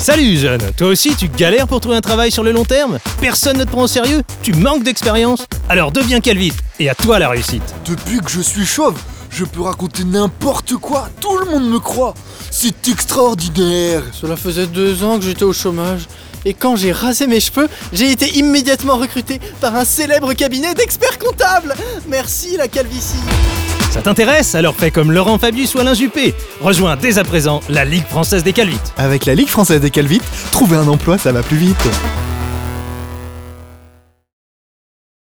Salut jeune, toi aussi tu galères pour trouver un travail sur le long terme? Personne ne te prend au sérieux? Tu manques d'expérience? Alors deviens calvite, et à toi la réussite. Depuis que je suis chauve, je peux raconter n'importe quoi, tout le monde me croit. C'est extraordinaire. Cela faisait 2 ans que j'étais au chômage. Et quand j'ai rasé mes cheveux, j'ai été immédiatement recruté par un célèbre cabinet d'experts comptables. Merci la calvitie. Ça t'intéresse? Alors fais comme Laurent Fabius ou Alain Juppé. Rejoins dès à présent la Ligue française des calvites. Avec la Ligue française des calvites, trouver un emploi, ça va plus vite.